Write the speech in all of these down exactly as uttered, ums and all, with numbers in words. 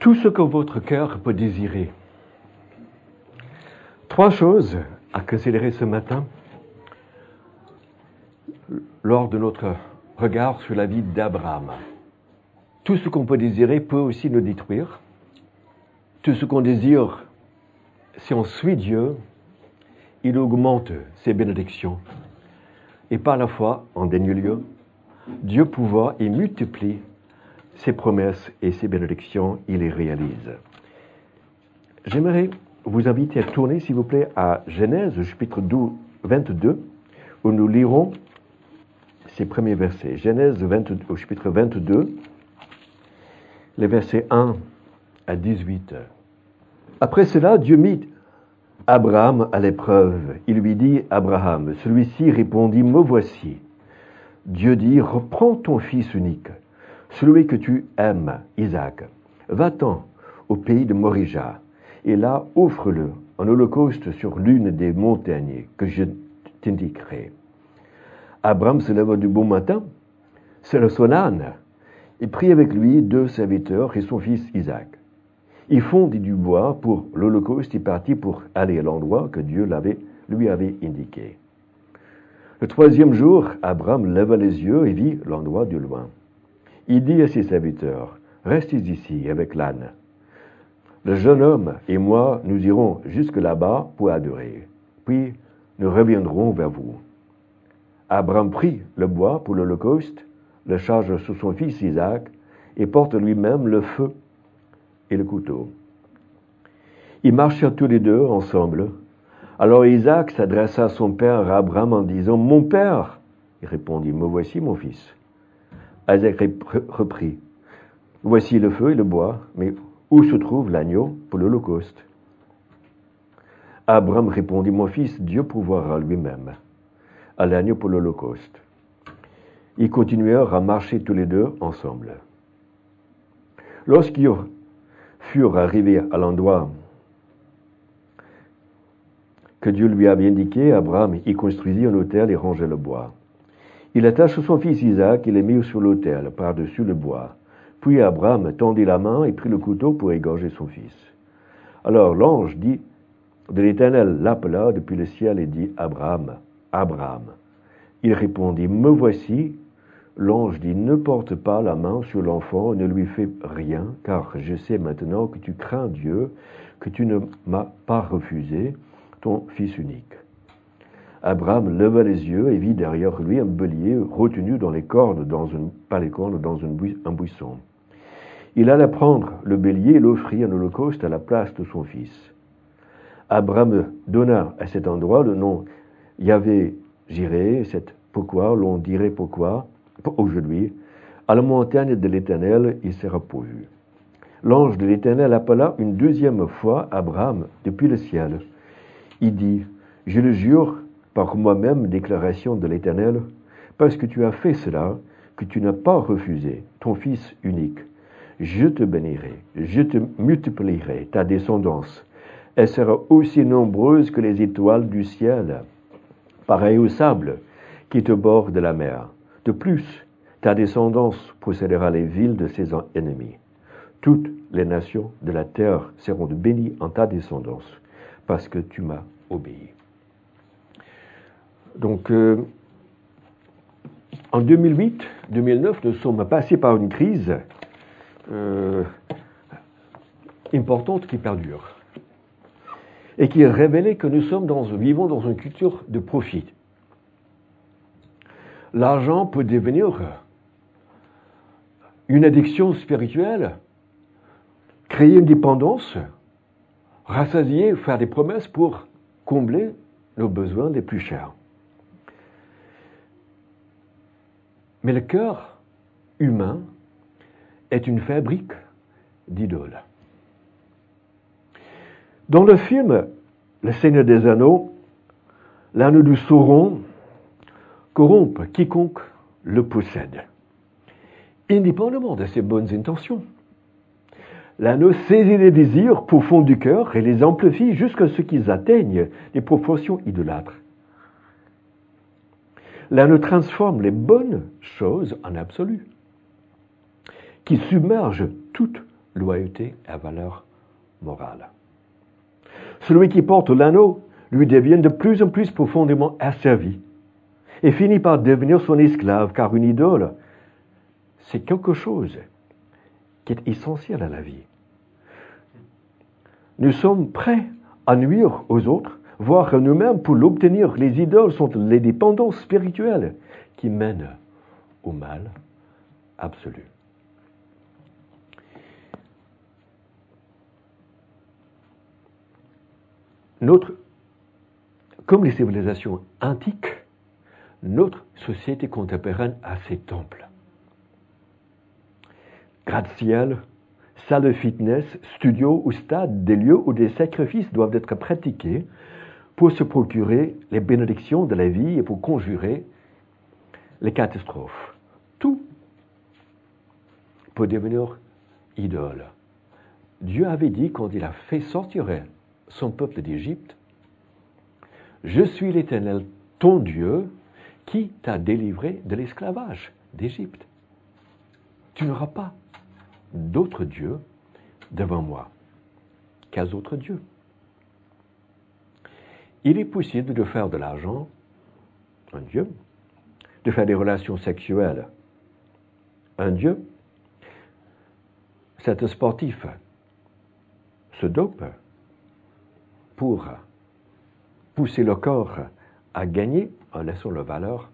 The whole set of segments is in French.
tout ce que votre cœur peut désirer. Trois choses à considérer ce matin lors de notre regard sur la vie d'Abraham. Tout ce qu'on peut désirer peut aussi nous détruire. Tout ce qu'on désire, si on suit Dieu, il augmente ses bénédictions. Et par la foi, en dernier lieu, Dieu pouvoir et multiplie ses promesses et ses bénédictions, il les réalise. J'aimerais vous inviter à tourner, s'il vous plaît, à Genèse, chapitre vingt-deux, où nous lirons ces premiers versets. Genèse vingt-deux, au chapitre vingt-deux, les versets un à dix-huit. Après cela, Dieu mit Abraham à l'épreuve. Il lui dit, Abraham, celui-ci répondit, me voici. Dieu dit, reprends ton fils unique, celui que tu aimes, Isaac. Va-t'en au pays de Morija, et là offre-le en holocauste sur l'une des montagnes que je t'indiquerai. Abraham se leva du bon matin, se son âne, et prit avec lui deux serviteurs et son fils Isaac. Il fondit du bois pour l'holocauste et partit pour aller à l'endroit que Dieu l'avait, lui avait indiqué. Le troisième jour, Abraham leva les yeux et vit l'endroit de loin. Il dit à ses serviteurs, « Restez ici avec l'âne. Le jeune homme et moi, nous irons jusque là-bas pour adorer. Puis nous reviendrons vers vous. » Abraham prit le bois pour l'holocauste, le charge sur son fils Isaac et porte lui-même le feu et le couteau. Ils marchèrent tous les deux ensemble. Alors Isaac s'adressa à son père Abraham en disant, « Mon père !» Il répondit, « Me voici, mon fils. » Isaac reprit, « Voici le feu et le bois, mais où se trouve l'agneau pour l'holocauste ?» Abraham répondit, « Mon fils, Dieu pourvoira lui-même à l'agneau pour l'holocauste. » Ils continuèrent à marcher tous les deux ensemble. Lorsqu'ils furent arrivés à l'endroit que Dieu lui avait indiqué, Abraham y construisit un autel et rangea le bois. Il attacha son fils Isaac et le mit sur l'autel, par-dessus le bois. Puis Abraham tendit la main et prit le couteau pour égorger son fils. Alors l'ange dit de l'Éternel l'appela depuis le ciel et dit, Abraham, Abraham. Il répondit, me voici. L'ange dit, ne porte pas la main sur l'enfant, ne lui fais rien, car je sais maintenant que tu crains Dieu, que tu ne m'as pas refusé ton fils unique. Abraham leva les yeux et vit derrière lui un bélier retenu dans les cornes, dans une, par les cornes dans une buis, un buisson. Il alla prendre le bélier et l'offrit en holocauste à la place de son fils. Abraham donna à cet endroit le nom Yahvé-Jiré, c'est pourquoi l'on dirait pourquoi aujourd'hui, à la montagne de l'Éternel, il sera pourvu. L'ange de l'Éternel appela une deuxième fois Abraham depuis le ciel. Il dit, je le jure par moi-même, déclaration de l'Éternel, parce que tu as fait cela, que tu n'as pas refusé ton fils unique. Je te bénirai, je te multiplierai ta descendance. Elle sera aussi nombreuse que les étoiles du ciel, pareille au sable qui te borde de la mer. De plus, ta descendance possédera les villes de ses ennemis. Toutes les nations de la terre seront bénies en ta descendance, parce que tu m'as obéi. Donc, euh, en deux mille huit, deux mille neuf, nous sommes passés par une crise euh, importante qui perdure et qui a révélé que nous sommes dans, vivons dans une culture de profit. L'argent peut devenir une addiction spirituelle, créer une dépendance, rassasier, faire des promesses pour combler nos besoins les plus chers. Mais le cœur humain est une fabrique d'idoles. Dans le film Le Seigneur des Anneaux, l'anneau de Sauron corrompt quiconque le possède, indépendamment de ses bonnes intentions. L'anneau saisit les désirs profonds du cœur et les amplifie jusqu'à ce qu'ils atteignent des proportions idolâtres. L'anneau transforme les bonnes choses en absolu, qui submergent toute loyauté et valeur morale. Celui qui porte l'anneau lui devient de plus en plus profondément asservi et finit par devenir son esclave, car une idole, c'est quelque chose qui est essentiel à la vie. Nous sommes prêts à nuire aux autres, voire à nous-mêmes pour l'obtenir. Les idoles sont les dépendances spirituelles qui mènent au mal absolu. Notre, comme les civilisations antiques, notre société contemporaine a ses temples. Gratte-ciel, salle de fitness, studio ou stade, des lieux où des sacrifices doivent être pratiqués pour se procurer les bénédictions de la vie et pour conjurer les catastrophes. Tout peut devenir idole. Dieu avait dit quand il a fait sortir son peuple d'Égypte, « Je suis l'Éternel, ton Dieu, qui t'a délivré de l'esclavage d'Égypte. Tu n'auras pas d'autres dieux devant moi qu'un autre Dieu. » Il est possible de faire de l'argent un Dieu, de faire des relations sexuelles un Dieu. Cet sportif se dope pour pousser le corps à gagner en laissant la valeur.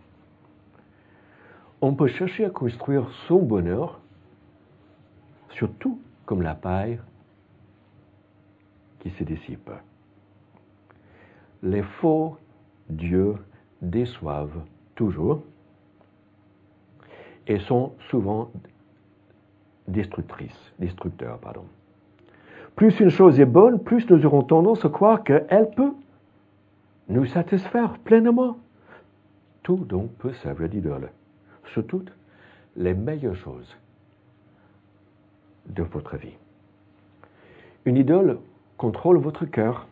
On peut chercher à construire son bonheur, surtout comme la paille qui se dissipe. Les faux dieux déçoivent toujours et sont souvent destructrices, destructeurs, pardon. Plus une chose est bonne, plus nous aurons tendance à croire qu'elle peut nous satisfaire pleinement. Tout donc peut servir d'idole. Surtout les meilleures choses de votre vie. Une idole contrôle votre cœur.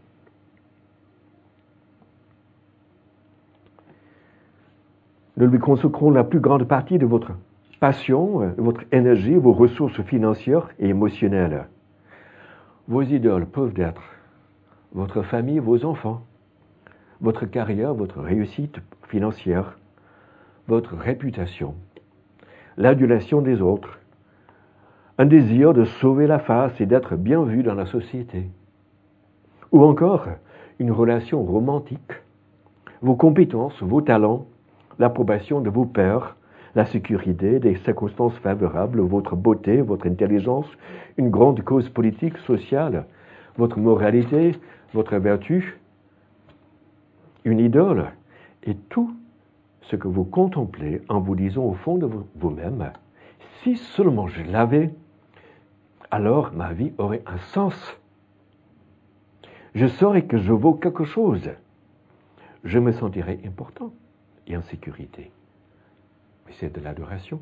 Nous lui consacrons la plus grande partie de votre passion, de votre énergie, vos ressources financières et émotionnelles. Vos idoles peuvent être votre famille, vos enfants, votre carrière, votre réussite financière, votre réputation, l'adulation des autres, un désir de sauver la face et d'être bien vu dans la société, ou encore une relation romantique, vos compétences, vos talents, l'approbation de vos pairs, la sécurité, des circonstances favorables, votre beauté, votre intelligence, une grande cause politique, sociale, votre moralité, votre vertu. Une idole est tout ce que vous contemplez en vous disant au fond de vous-même, si seulement je l'avais, alors ma vie aurait un sens. Je saurais que je vaux quelque chose. Je me sentirais important et en sécurité. Mais c'est de l'adoration.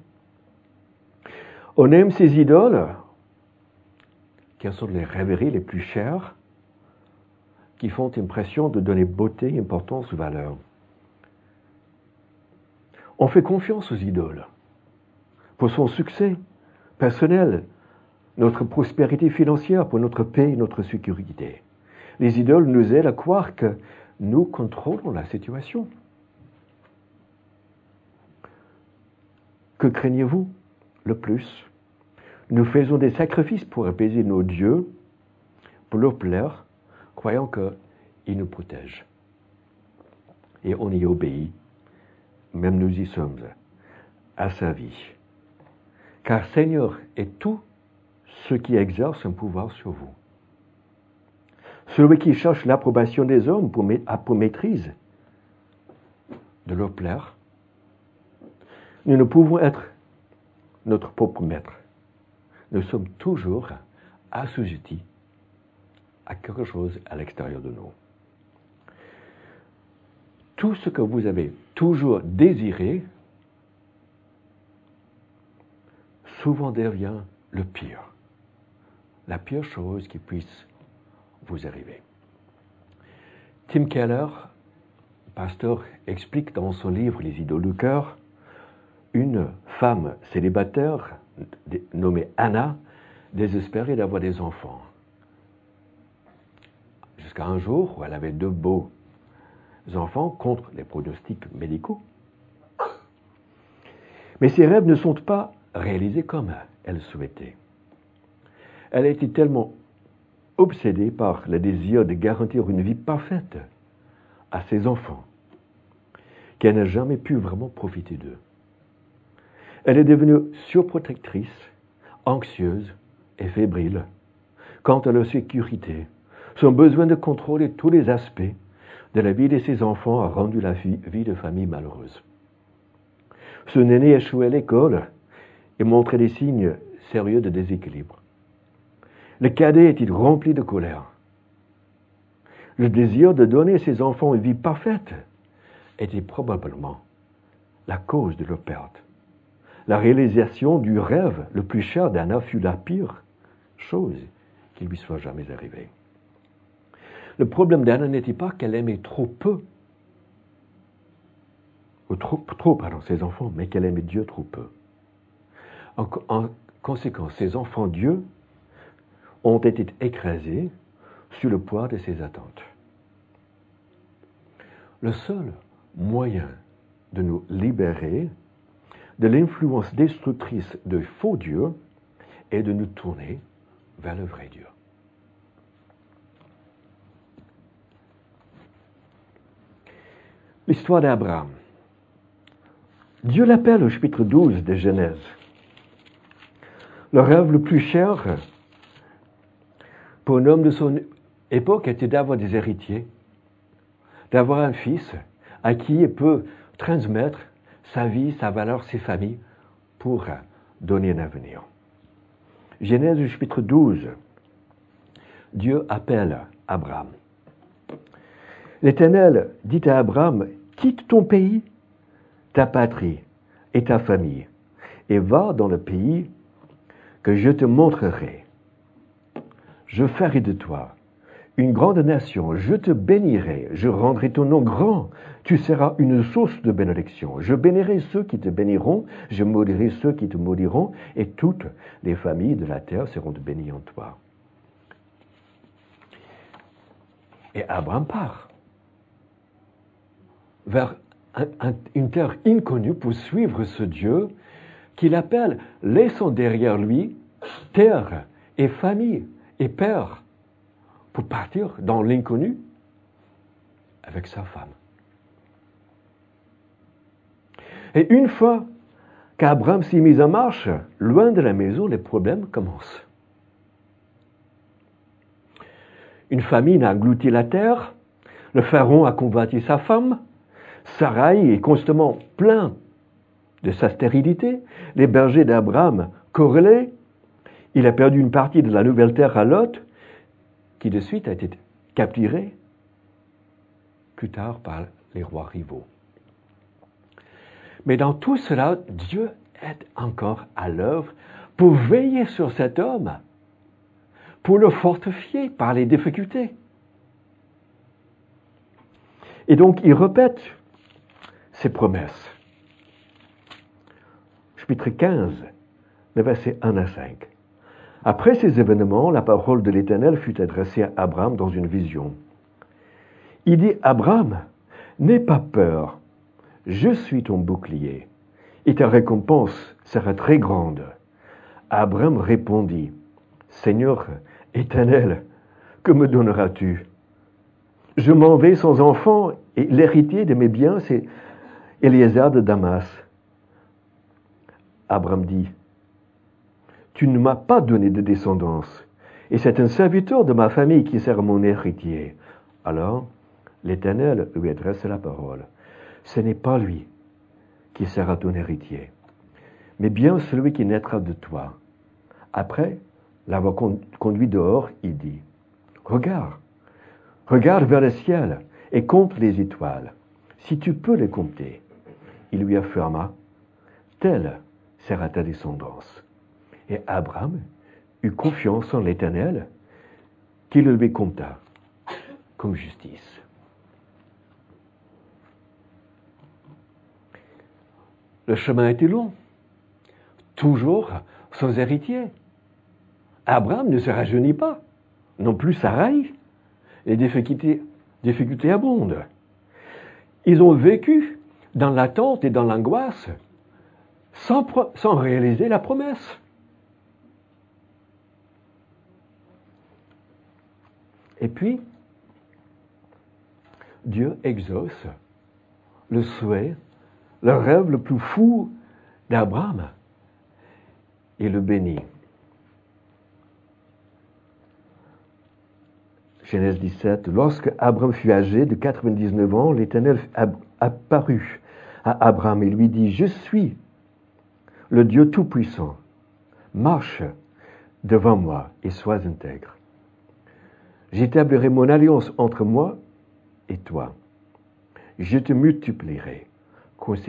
On aime ces idoles, qui sont les rêveries les plus chères, qui font impression de donner beauté, importance, valeur. On fait confiance aux idoles pour son succès personnel, notre prospérité financière, pour notre paix et notre sécurité. Les idoles nous aident à croire que nous contrôlons la situation. Que craignez-vous le plus? Nous faisons des sacrifices pour apaiser nos dieux, pour leur plaire, croyant qu'ils nous protègent. Et on y obéit, même nous y sommes asservis. Car Seigneur est tout ce qui exerce un pouvoir sur vous. Celui qui cherche l'approbation des hommes pour, a pour maîtrise de leur plaire. Nous ne pouvons être notre propre maître. Nous sommes toujours assujettis à quelque chose à l'extérieur de nous. Tout ce que vous avez toujours désiré, souvent devient le pire. La pire chose qui puisse vous arriver. Tim Keller, pasteur, explique dans son livre Les idoles du cœur, une femme célibataire nommée Anna désespérée d'avoir des enfants. Jusqu'à un jour où elle avait deux beaux enfants contre les pronostics médicaux. Mais ses rêves ne sont pas réalisés comme elle souhaitait. Elle a été tellement obsédée par le désir de garantir une vie parfaite à ses enfants qu'elle n'a jamais pu vraiment profiter d'eux. Elle est devenue surprotectrice, anxieuse et fébrile quant à leur sécurité. Son besoin de contrôler tous les aspects de la vie de ses enfants a rendu la vie, vie de famille malheureuse. Son aîné échouait à l'école et montrait des signes sérieux de déséquilibre. Le cadet était rempli de colère. Le désir de donner à ses enfants une vie parfaite était probablement la cause de leur perte. La réalisation du rêve le plus cher d'Anna fut la pire chose qui lui soit jamais arrivée. Le problème d'Anna n'était pas qu'elle aimait trop peu, ou trop, trop pardon, ses enfants, mais qu'elle aimait Dieu trop peu. En, en conséquence, ses enfants Dieu ont été écrasés sous le poids de ses attentes. Le seul moyen de nous libérer de l'influence destructrice de faux dieux est de nous tourner vers le vrai Dieu. L'histoire d'Abraham. Dieu l'appelle au chapitre douze de Genèse. Le rêve le plus cher pour un homme de son époque était d'avoir des héritiers, d'avoir un fils à qui il peut transmettre sa vie, sa valeur, ses familles pour donner un avenir. Genèse chapitre douze. Dieu appelle Abraham. L'Éternel dit à Abraham, quitte ton pays, ta patrie et ta famille, et va dans le pays que je te montrerai. Je ferai de toi une grande nation, je te bénirai, je rendrai ton nom grand, tu seras une source de bénédiction. Je bénirai ceux qui te béniront, je maudirai ceux qui te maudiront, et toutes les familles de la terre seront bénies en toi. Et Abraham part vers un, un, une terre inconnue pour suivre ce Dieu qu'il appelle, laissant derrière lui terre et famille et père, pour partir dans l'inconnu avec sa femme. Et une fois qu'Abraham s'est mis en marche, loin de la maison, les problèmes commencent. Une famine a englouti la terre, le pharaon a convoité sa femme, Sarai est constamment plein de sa stérilité, les bergers d'Abraham corrélés, il a perdu une partie de la nouvelle terre à Lot, qui de suite a été capturé plus tard par les rois rivaux. Mais dans tout cela, Dieu est encore à l'œuvre pour veiller sur cet homme, pour le fortifier par les difficultés. Et donc, il répète ses promesses. Chapitre quinze, le verset un à cinq. Après ces événements, la parole de l'Éternel fut adressée à Abraham dans une vision. Il dit, Abraham, n'aie pas peur, je suis ton bouclier, et ta récompense sera très grande. Abraham répondit, Seigneur Éternel, que me donneras-tu? Je m'en vais sans enfant, et l'héritier de mes biens, c'est Eliezer de Damas. Abraham dit, tu ne m'as pas donné de descendance, et c'est un serviteur de ma famille qui sera mon héritier. Alors, l'Éternel lui adresse la parole. Ce n'est pas lui qui sera ton héritier, mais bien celui qui naîtra de toi. Après l'avoir conduit dehors, il dit, regarde, regarde vers le ciel et compte les étoiles, si tu peux les compter. Il lui affirma, telle sera ta descendance. Et Abraham eut confiance en l'Éternel, qui le lui compta comme justice. Le chemin était long, toujours sans héritier. Abraham ne se rajeunit pas, non plus Sarai. Les difficultés, difficultés abondent. Ils ont vécu dans l'attente et dans l'angoisse sans, sans réaliser la promesse. Et puis, Dieu exauce le souhait, le rêve le plus fou d'Abraham et le bénit. Genèse dix-sept, lorsque Abraham fut âgé de quatre-vingt-dix-neuf ans, l'Éternel apparut à Abraham et lui dit, « Je suis le Dieu Tout-Puissant. Marche devant moi et sois intègre. J'établirai mon alliance entre moi et toi. Je te multiplierai considérablement. »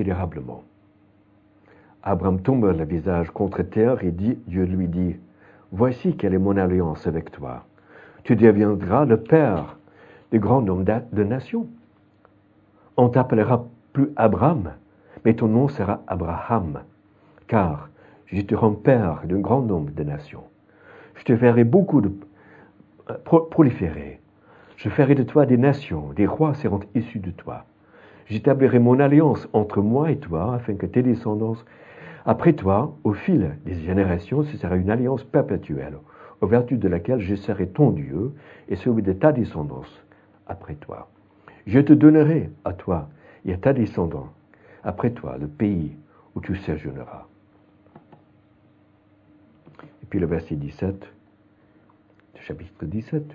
Abraham tomba le visage contre terre et dit, Dieu lui dit, « Voici quelle est mon alliance avec toi. Tu deviendras le père de grand nombre de nations. On t'appellera plus Abraham, mais ton nom sera Abraham, car je te rends père d'un grand nombre de nations. Je te ferai beaucoup de euh, pro- proliférer. Je ferai de toi des nations, des rois seront issus de toi. J'établirai mon alliance entre moi et toi, afin que tes descendants, après toi, au fil des générations, ce sera une alliance perpétuelle, aux vertus de laquelle je serai ton Dieu et celui de ta descendance après toi. Je te donnerai à toi et à ta descendance après toi le pays où tu séjourneras. Et puis le verset dix-sept, chapitre dix-sept.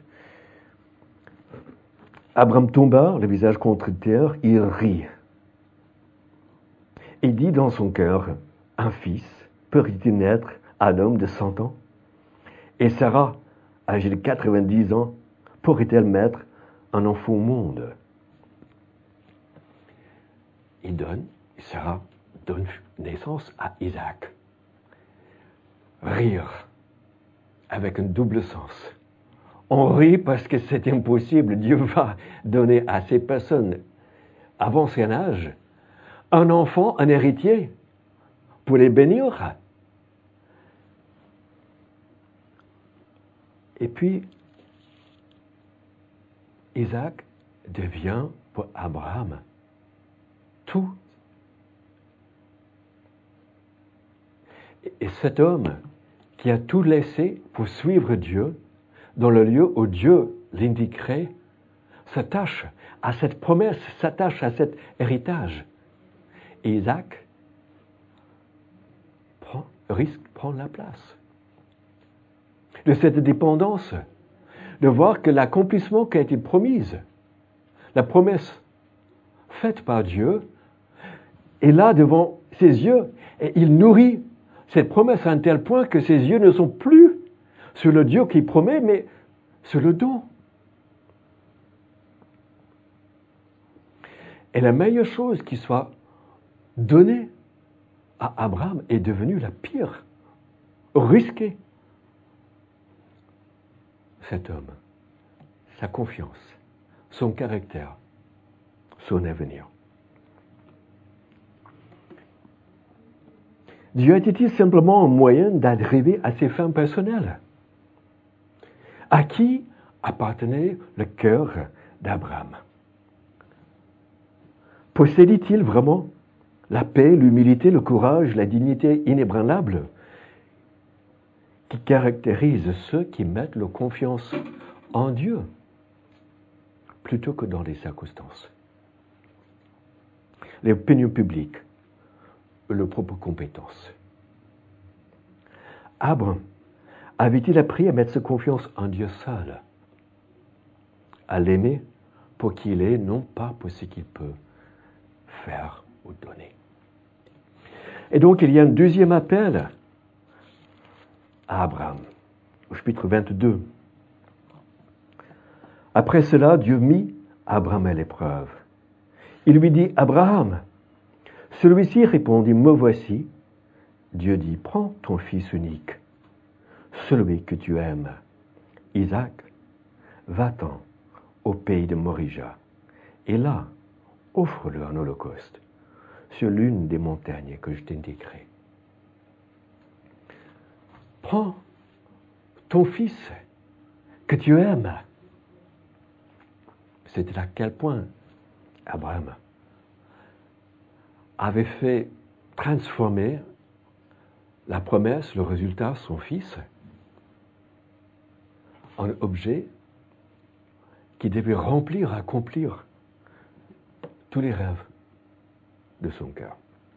Abraham tomba, le visage contre terre, il rit. Et dit dans son cœur, un fils peut-il naître à un homme de cent ans? Et Sarah, âgée de quatre-vingt-dix ans, pourrait-elle mettre un enfant au monde? Il donne, Sarah donne naissance à Isaac. Rire, avec un double sens. On rit parce que c'est impossible. Dieu va donner à ces personnes, avant son âge, un enfant, un héritier, pour les bénir. Et puis, Isaac devient pour Abraham tout. Et cet homme qui a tout laissé pour suivre Dieu, dans le lieu où Dieu l'indiquerait, s'attache à cette promesse, s'attache à cet héritage. Et Isaac prend, risque de prendre la place de cette dépendance, de voir que l'accomplissement qui a été promise, la promesse faite par Dieu, est là devant ses yeux et il nourrit cette promesse à un tel point que ses yeux ne sont plus sur le Dieu qui promet, mais sur le don. Et la meilleure chose qui soit donnée à Abraham est devenue la pire, risquée. Cet homme, sa confiance, son caractère, son avenir. Dieu était-il simplement un moyen d'arriver à ses fins personnelles? À qui appartenait le cœur d'Abraham? Possédait-il vraiment la paix, l'humilité, le courage, la dignité inébranlable qui caractérisent ceux qui mettent leur confiance en Dieu plutôt que dans les circonstances, l'opinion publique, leurs propres compétences? Abraham avait-il appris à mettre sa confiance en Dieu seul, à l'aimer pour qui il est, non pas pour ce qu'il peut faire ou donner? Et donc, il y a un deuxième appel à Abraham, au chapitre vingt-deux. Après cela, Dieu mit Abraham à l'épreuve. Il lui dit, « Abraham !» Celui-ci répondit, « Me voici. » Dieu dit, « Prends ton fils unique, celui que tu aimes, Isaac, va-t'en au pays de Morija, et là, offre-le en holocauste sur l'une des montagnes que je t'indiquerai. Prends ton fils que tu aimes. C'était à quel point Abraham avait fait transformer la promesse, le résultat, son fils, en objet qui devait remplir, accomplir tous les rêves de son cœur.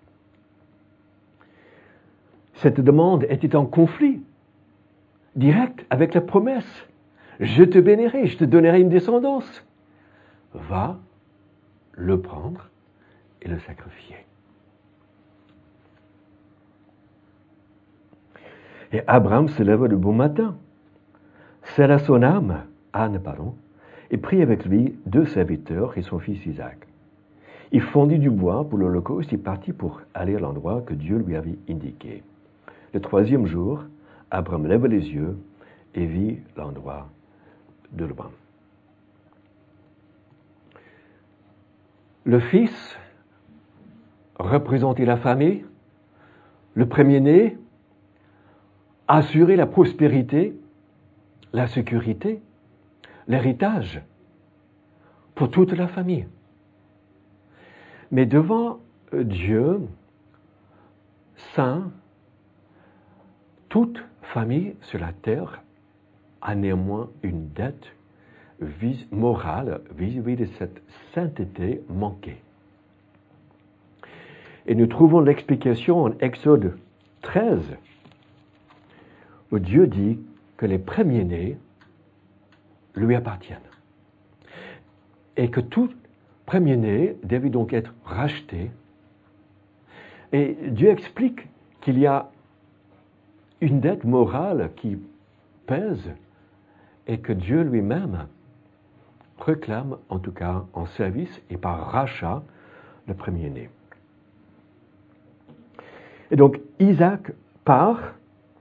Cette demande était en conflit direct avec la promesse. Je te bénirai, je te donnerai une descendance. Va le prendre et le sacrifier. Et Abraham se leva de bon matin, sella son âme, âne, pardon, et prit avec lui deux serviteurs et son fils Isaac. Il fondit du bois pour l'Holocauste et partit pour aller à l'endroit que Dieu lui avait indiqué. Le troisième jour, Abraham leva les yeux et vit l'endroit de loin. Le fils représentait la famille, le premier-né assurait la prospérité, la sécurité, l'héritage pour toute la famille. Mais devant Dieu, saint, toute famille sur la terre a néanmoins une dette vis- morale vis-à-vis de cette sainteté manquée. Et nous trouvons l'explication en Exode treize, où Dieu dit que les premiers-nés lui appartiennent. Et que tout premier-né devait donc être racheté. Et Dieu explique qu'il y a une dette morale qui pèse et que Dieu lui-même réclame, en tout cas en service et par rachat, le premier-né. Et donc Isaac part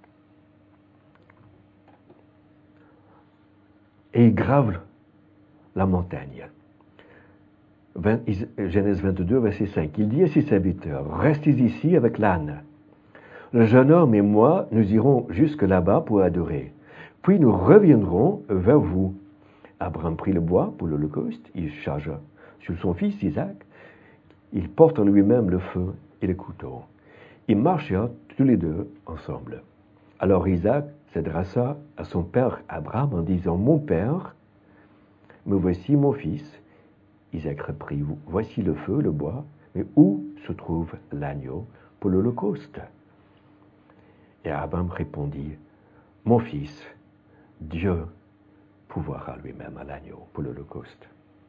et il grave la montagne. vingt, Genèse vingt-deux, verset cinq. Il dit à ses serviteurs, restez ici avec l'âne. Le jeune homme et moi, nous irons jusque là-bas pour adorer. Puis nous reviendrons vers vous. Abraham prit le bois pour l'Holocauste, il chargea sur son fils Isaac, il porte en lui-même le feu et le couteau. Ils marchèrent tous les deux ensemble. Alors Isaac s'adressa à son père Abraham en disant, mon père, me voici mon fils. Isaac reprit, voici le feu, le bois, mais où se trouve l'agneau pour l'Holocauste? Et Abraham répondit, mon fils, Dieu pourvoira lui-même à l'agneau pour l'Holocauste.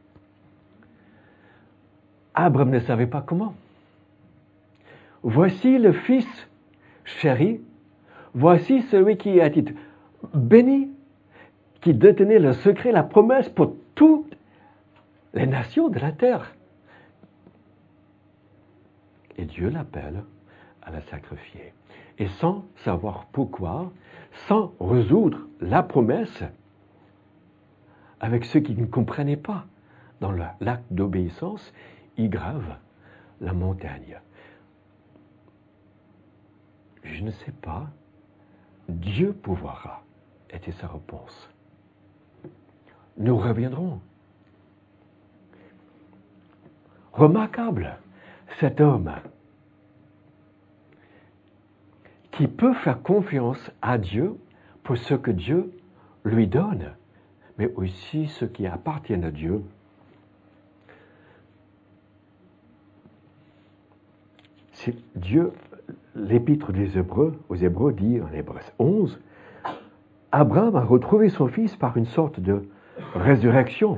Abraham ne savait pas comment. Voici le fils chéri, voici celui qui a été béni, qui détenait le secret, la promesse pour toutes les nations de la terre. Et Dieu l'appelle à la sacrifier. Et sans savoir pourquoi, sans résoudre la promesse, avec ceux qui ne comprenaient pas dans l'acte d'obéissance, il grave la montagne. Je ne sais pas, Dieu pourvoira, était sa réponse. Nous reviendrons. Remarquable, cet homme qui peut faire confiance à Dieu pour ce que Dieu lui donne, mais aussi ce qui appartient à Dieu. C'est Dieu, l'épître des Hébreux, aux Hébreux dit en Hébreux onze, Abraham a retrouvé son fils par une sorte de résurrection.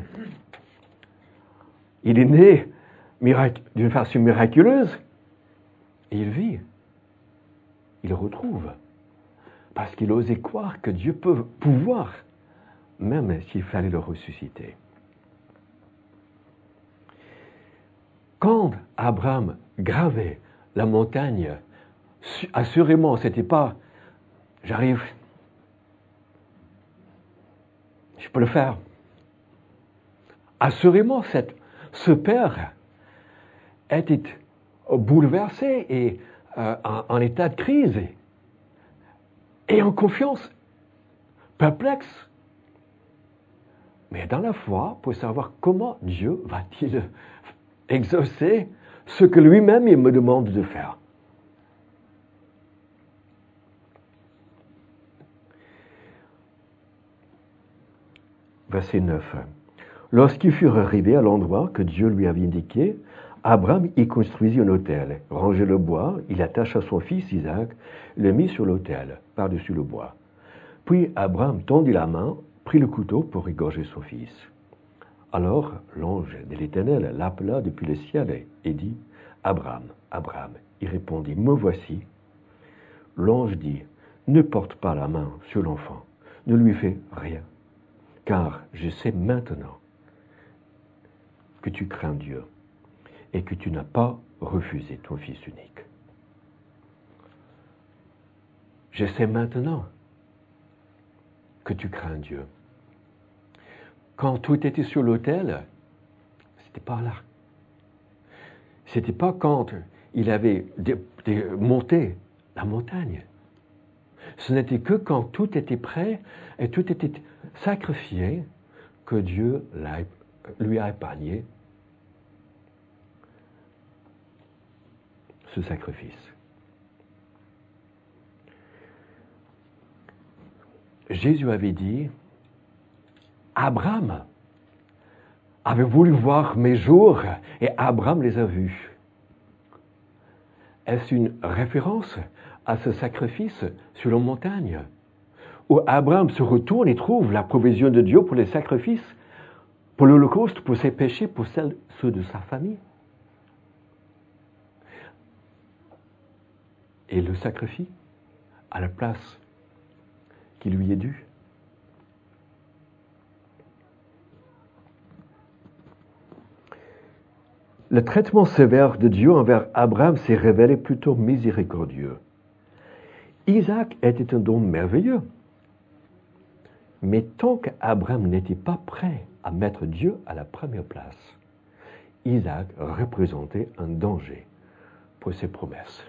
Il est né mirac- d'une façon miraculeuse et il vit. Il retrouve. Parce qu'il osait croire que Dieu peut pouvoir, même s'il fallait le ressusciter. Quand Abraham gravait la montagne, assurément, ce n'était pas « j'arrive, je peux le faire ». Assurément, cette, ce père était bouleversé et euh, en, en état de crise et en confiance. perplexe, mais dans la foi pour savoir comment Dieu va-t-il exaucer ce que lui-même il me demande de faire. Verset neuf. Lorsqu'ils furent arrivés à l'endroit que Dieu lui avait indiqué, Abraham y construisit un autel, rangeait le bois, il attacha son fils Isaac, le mit sur l'autel, par-dessus le bois. Puis Abraham tendit la main, prit le couteau pour égorger son fils. Alors l'ange de l'Éternel l'appela depuis le ciel et dit, « Abraham, Abraham !» Il répondit, « Me voici. » L'ange dit, « Ne porte pas la main sur l'enfant, ne lui fais rien, car je sais maintenant que tu crains Dieu et que tu n'as pas refusé ton fils unique. Je sais maintenant que tu crains Dieu. » Quand tout était sur l'autel, c'était pas là. C'était pas quand il avait dé- dé- monté la montagne. Ce n'était que quand tout était prêt et tout était sacrifié que Dieu l'a, lui a épargné ce sacrifice. Jésus avait dit, Abraham avait voulu voir mes jours et Abraham les a vus. Est-ce une référence à ce sacrifice sur la montagne où Abraham se retourne et trouve la provision de Dieu pour les sacrifices, pour l'Holocauste, pour ses péchés, pour celles, ceux de sa famille? Et le sacrifie à la place qui lui est due. Le traitement sévère de Dieu envers Abraham s'est révélé plutôt miséricordieux. Isaac était un don merveilleux. Mais tant qu'Abraham n'était pas prêt à mettre Dieu à la première place, Isaac représentait un danger pour ses promesses.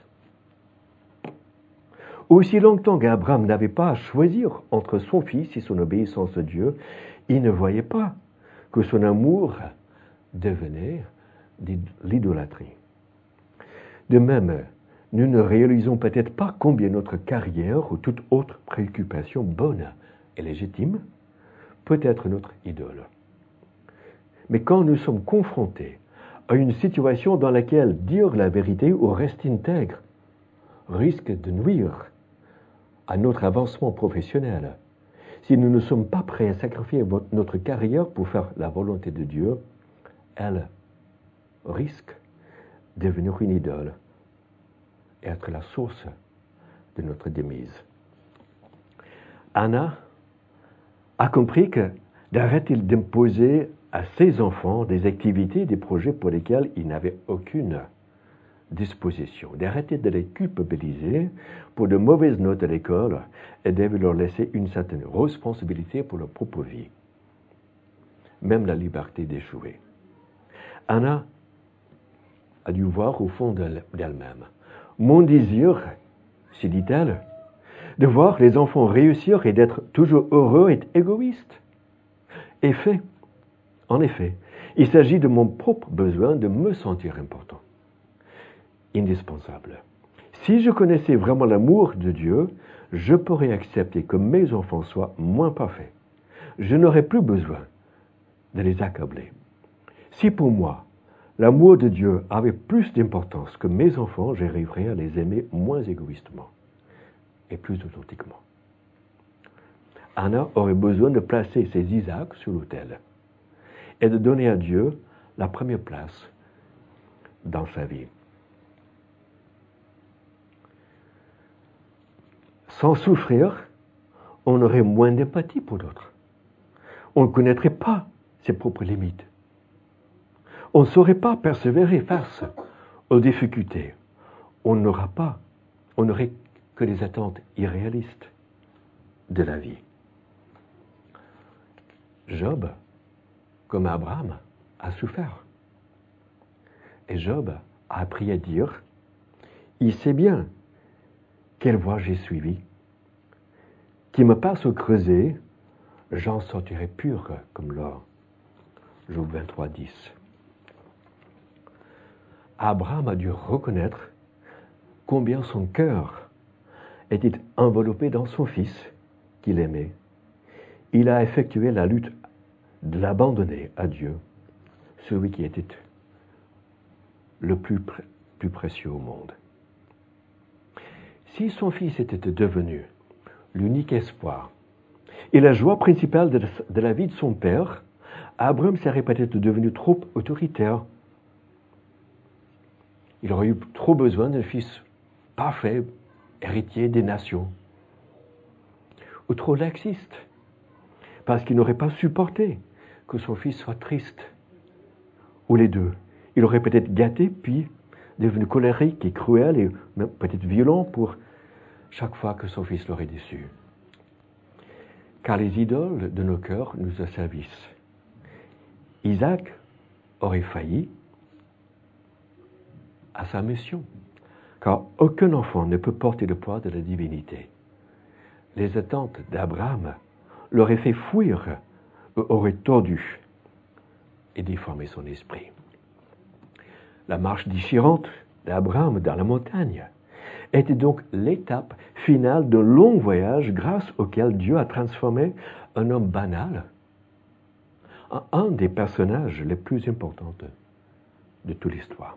Aussi longtemps qu'Abraham n'avait pas à choisir entre son fils et son obéissance à Dieu, il ne voyait pas que son amour devenait de l'idolâtrie. De même, nous ne réalisons peut-être pas combien notre carrière ou toute autre préoccupation bonne et légitime peut être notre idole. Mais quand nous sommes confrontés à une situation dans laquelle dire la vérité ou rester intègre risque de nuire à notre avancement professionnel, si nous ne sommes pas prêts à sacrifier notre carrière pour faire la volonté de Dieu, elle risque de devenir une idole et être la source de notre démise. Anna a compris que d'arrêter d'imposer à ses enfants des activités, des projets pour lesquels ils n'avaient aucune disposition, d'arrêter de les culpabiliser pour de mauvaises notes à l'école et de leur laisser une certaine responsabilité pour leur propre vie, même la liberté d'échouer. Anna a dû voir au fond d'elle-même. Mon désir, se dit-elle, de voir les enfants réussir et d'être toujours heureux est égoïste. Et fait, en effet, il s'agit de mon propre besoin de me sentir important, indispensable. Si je connaissais vraiment l'amour de Dieu, je pourrais accepter que mes enfants soient moins parfaits. Je n'aurais plus besoin de les accabler. Si pour moi, l'amour de Dieu avait plus d'importance que mes enfants, j'arriverais à les aimer moins égoïstement et plus authentiquement. Anna aurait besoin de placer ses Isaacs sur l'autel et de donner à Dieu la première place dans sa vie. Sans souffrir, on aurait moins d'empathie pour l'autre. On ne connaîtrait pas ses propres limites. On ne saurait pas persévérer face aux difficultés. On n'aura pas, on n'aurait que des attentes irréalistes de la vie. Job, comme Abraham, a souffert. Et Job a appris à dire, il sait bien quelle voie j'ai suivie, qui me passe au creuset j'en sortirai pur comme l'or. Job vingt-trois, dix. Abraham a dû reconnaître combien son cœur était enveloppé dans son fils qu'il aimait. Il a effectué la lutte de l'abandonner à Dieu, celui qui était le plus, pr- plus précieux au monde. Si son fils était devenu l'unique espoir et la joie principale de, de la vie de son père, Abraham serait peut-être devenu trop autoritaire. Il aurait eu trop besoin d'un fils parfait, héritier des nations, ou trop laxiste, parce qu'il n'aurait pas supporté que son fils soit triste, ou les deux. Il aurait peut-être gâté, puis devenu colérique et cruel, et même peut-être violent pour chaque fois que son fils l'aurait déçu. Car les idoles de nos cœurs nous asservissent. Isaac aurait failli à sa mission, car aucun enfant ne peut porter le poids de la divinité. Les attentes d'Abraham l'auraient fait fuir, auraient tordu et déformé son esprit. La marche déchirante d'Abraham dans la montagne était donc l'étape finale d'un long voyage grâce auquel Dieu a transformé un homme banal en un des personnages les plus importants de toute l'histoire.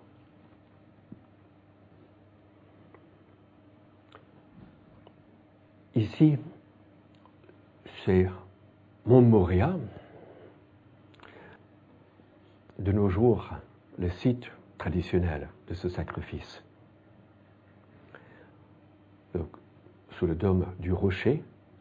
Ici, c'est Mont Moria, de nos jours, le site traditionnel de ce sacrifice. Donc, sous le dôme du rocher.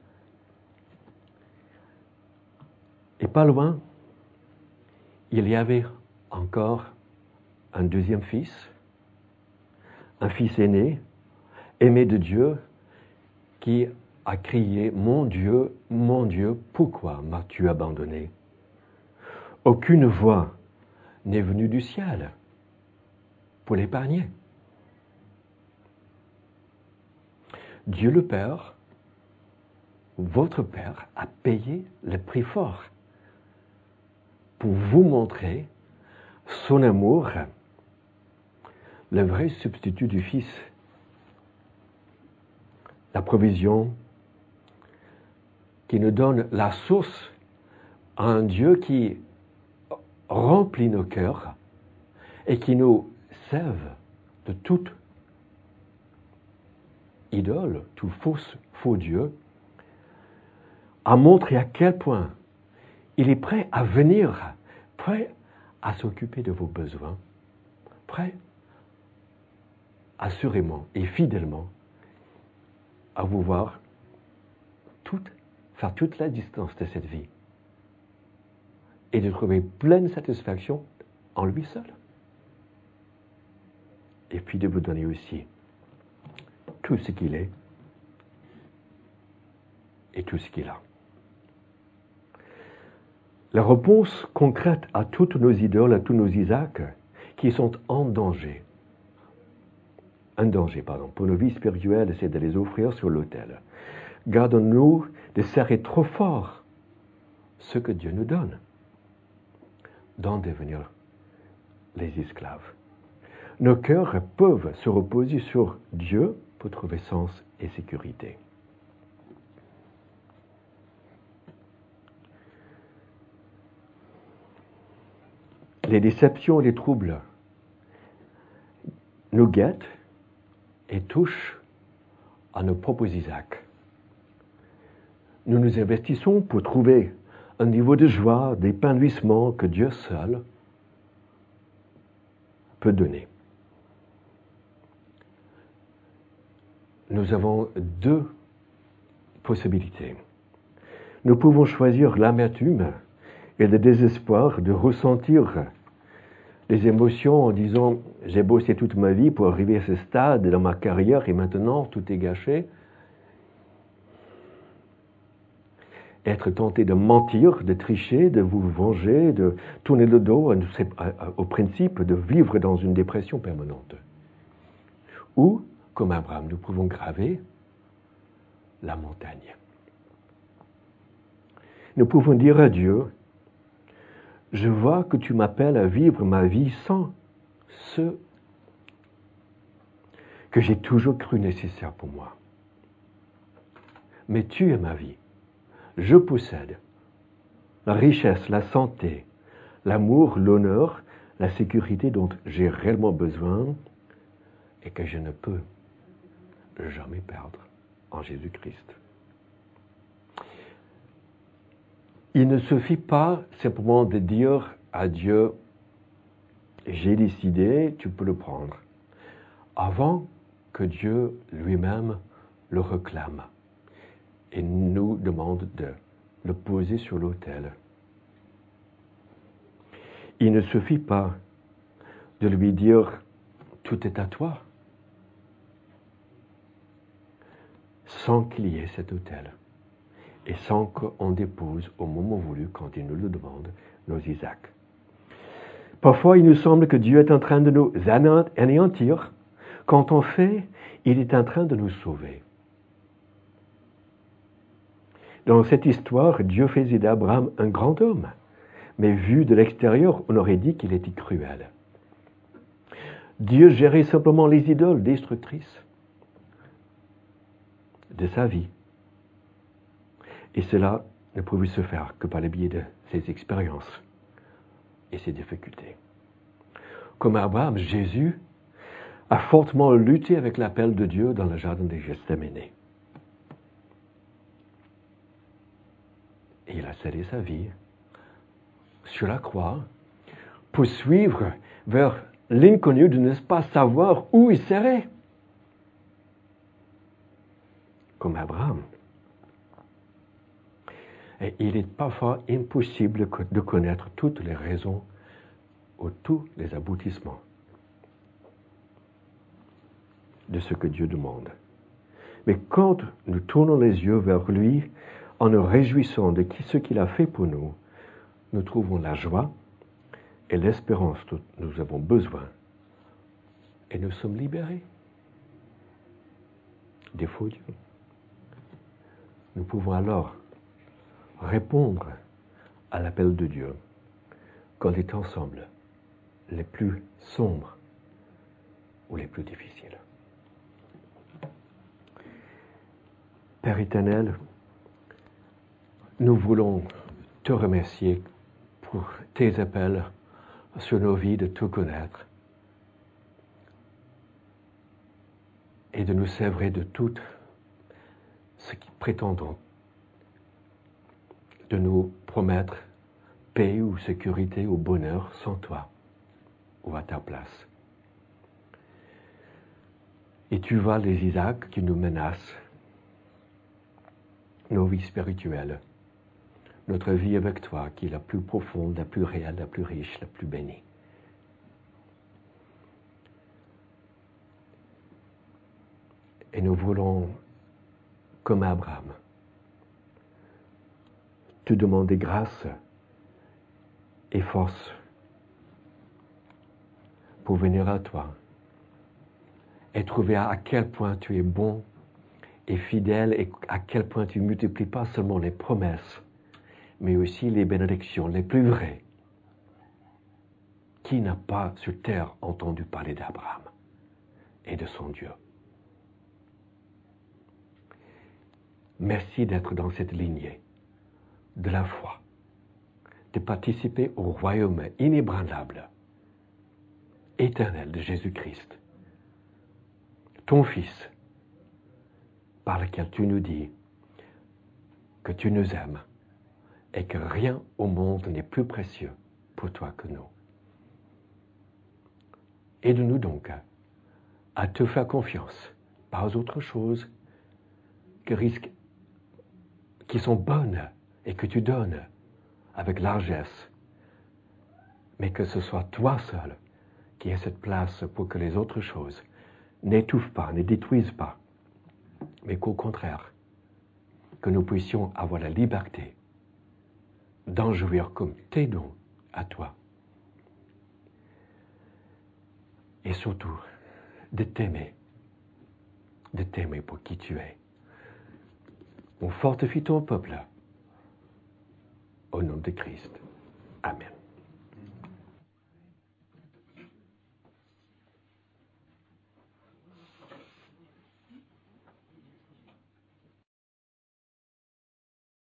Et pas loin, il y avait encore un deuxième fils, un fils aîné, aimé de Dieu, qui a crié « Mon Dieu, mon Dieu, pourquoi m'as-tu abandonné ?» Aucune voix n'est venue du ciel pour l'épargner. Dieu le Père, votre Père, a payé le prix fort pour vous montrer son amour, le vrai substitut du Fils, la provision qui nous donne la source à un Dieu qui remplit nos cœurs et qui nous sève de toute idole, tout faux, faux Dieu, a montré à quel point il est prêt à venir, prêt à s'occuper de vos besoins, prêt assurément et fidèlement à vous voir toute, faire toute la distance de cette vie et de trouver pleine satisfaction en lui seul. Et puis de vous donner aussi tout ce qu'il est et tout ce qu'il a. La réponse concrète à toutes nos idoles, à tous nos Isaacs, qui sont en danger, un danger, pardon, pour nos vies spirituelles, c'est de les offrir sur l'autel. Gardons-nous de serrer trop fort ce que Dieu nous donne, d'en devenir les esclaves. Nos cœurs peuvent se reposer sur Dieu pour trouver sens et sécurité. Les déceptions et les troubles nous guettent et touchent à nos propres Isaacs. Nous nous investissons pour trouver un niveau de joie, d'épanouissement que Dieu seul peut donner. Nous avons deux possibilités. Nous pouvons choisir l'amertume et le désespoir de ressentir les émotions en disant « j'ai bossé toute ma vie pour arriver à ce stade dans ma carrière et maintenant tout est gâché ». Être tenté de mentir, de tricher, de vous venger, de tourner le dos au principe de vivre dans une dépression permanente. Ou, comme Abraham, nous pouvons graver la montagne. nous pouvons dire à Dieu, je vois que tu m'appelles à vivre ma vie sans ce que j'ai toujours cru nécessaire pour moi. Mais tu es ma vie. Je possède la richesse, la santé, l'amour, l'honneur, la sécurité dont j'ai réellement besoin et que je ne peux jamais perdre en Jésus-Christ. Il ne suffit pas simplement de dire à Dieu, j'ai décidé, tu peux le prendre, avant que Dieu lui-même le réclame et nous demande de le poser sur l'autel. Il ne suffit pas de lui dire, tout est à toi, sans qu'il y ait cet autel et sans qu'on dépose au moment voulu, quand il nous le demande, nos Isaacs. Parfois, il nous semble que Dieu est en train de nous anéantir. Quand en fait, il est en train de nous sauver. Dans cette histoire, Dieu faisait d'Abraham un grand homme, mais vu de l'extérieur, on aurait dit qu'il était cruel. Dieu gérait simplement les idoles destructrices de sa vie. Et cela ne pouvait se faire que par le biais de ses expériences et ses difficultés. Comme Abraham, Jésus a fortement lutté avec l'appel de Dieu dans le jardin de Gethsémane. Et il a cédé sa vie sur la croix pour suivre vers l'inconnu de ne pas savoir où il serait. Comme Abraham. Et il est parfois impossible de connaître toutes les raisons ou tous les aboutissements de ce que Dieu demande. Mais quand nous tournons les yeux vers lui, en nous réjouissant de ce qu'il a fait pour nous, nous trouvons la joie et l'espérance dont nous avons besoin. Et nous sommes libérés des faux dieux. Nous pouvons alors répondre à l'appel de Dieu quand les temps semblent les plus sombres ou les plus difficiles. Père éternel, nous voulons te remercier pour tes appels sur nos vies de te connaître et de nous sévrer de tout ce qui prétendons de nous promettre paix ou sécurité ou bonheur sans toi ou à ta place. Et tu vois les Isaacs qui nous menacent, nos vies spirituelles, notre vie avec toi qui est la plus profonde, la plus réelle, la plus riche, la plus bénie. Et nous voulons, comme Abraham, te demander grâce et force pour venir à toi et trouver à quel point tu es bon et fidèle et à quel point tu ne multiplies pas seulement les promesses, mais aussi les bénédictions les plus vraies. Qui n'a pas sur terre entendu parler d'Abraham et de son Dieu? Merci d'être dans cette lignée de la foi, de participer au royaume inébranlable, éternel de Jésus-Christ, ton Fils, par lequel tu nous dis que tu nous aimes et que rien au monde n'est plus précieux pour toi que nous. Aide-nous donc à te faire confiance, pas aux autres choses que risques, qui sont bonnes et que tu donnes avec largesse, mais que ce soit toi seul qui ait cette place pour que les autres choses n'étouffent pas, ne détruisent pas, mais qu'au contraire, que nous puissions avoir la liberté d'en jouir comme tes dons à toi. Et surtout, de t'aimer, de t'aimer pour qui tu es. On fortifie ton peuple Au nom de Christ. Amen.